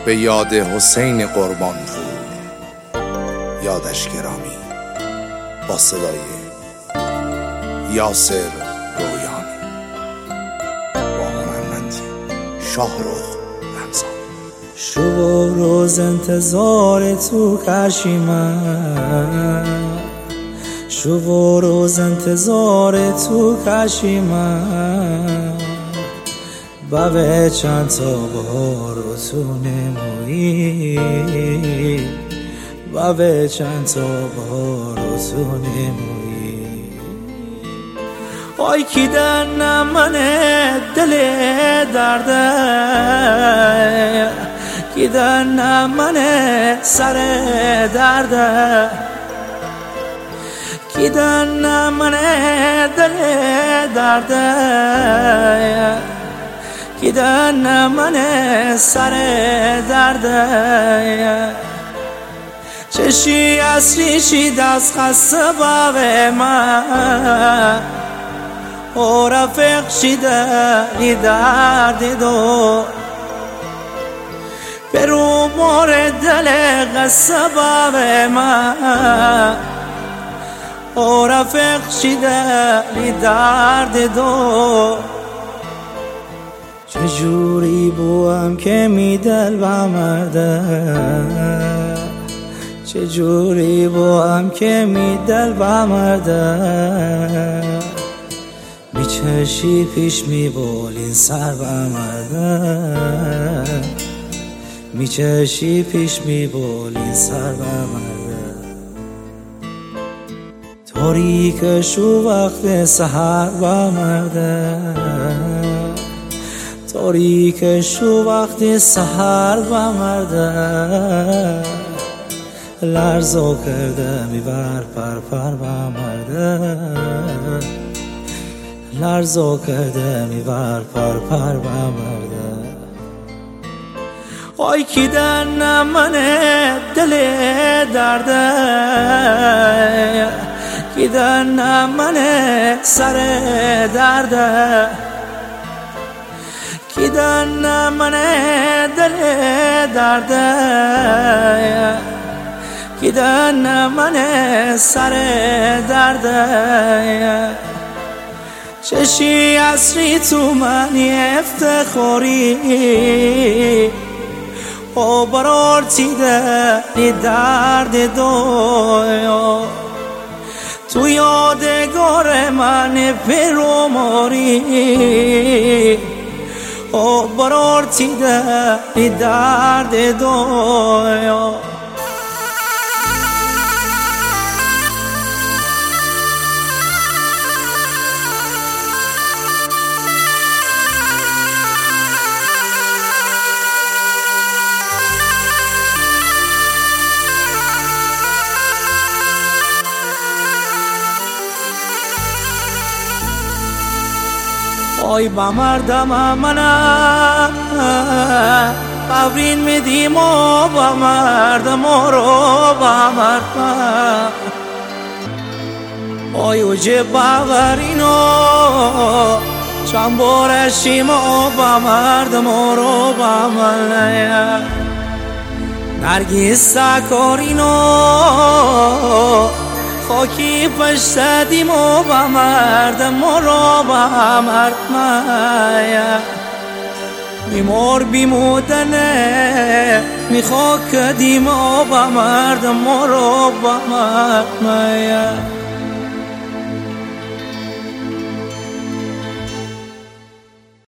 به یاد حسین قربانپور، یادش گرامی، با صدای یاسر رویانی، با هنرمندی شاهرخ رمضان. شب و روز انتظار تو کشیمم، شب و روز انتظار تو کشیمم، بابه چند تا بهار رو تو نمویی، بابه چند تا بهار رو تو نمویی. آی کی دنم منه دل درده، کی دنم منه سر درده، کی دنم منه دل درده، کی دنم منه سر درده. چشی اصری چی دست خسته باوه من، او رفیق شیده ای درد دو، برو مور دل قصه باوه من، او رفیق شیده ای درد دو. چجوری بوام که می دل بمرده، چجوری بوام که می دل بمرده، می چشی پیش می بولین سر بمرده، می چشی پیش می بولین سر بمرده. تاریکش و وقت سحر بمرده، تاریکش و وقت سحر بمرده، لرزو کرده میبر پر پر بمرده، لرزو کرده میبر پر پر بمرده. آی کی دنم منه دل درده، کی دنم منه سر درده، کی دنم منه دل درده، کی دنم منه سر درده. چشی اصری تو منی افتخاری، او برار تیده ای درد دو، تو یادگار من پرو ماری، او برار تیده ای درد دو. آی بمردم منم قبرین میدیم و بمردم رو بمردم، آی اوجه باورینو چند بارشیم و بمردم رو بمردم. نرگیز سکارینو خاکی پشت دیم و بمردم رو بمردم، بیمار بیمودنه میخواد دیم و بمردم رو بمردم.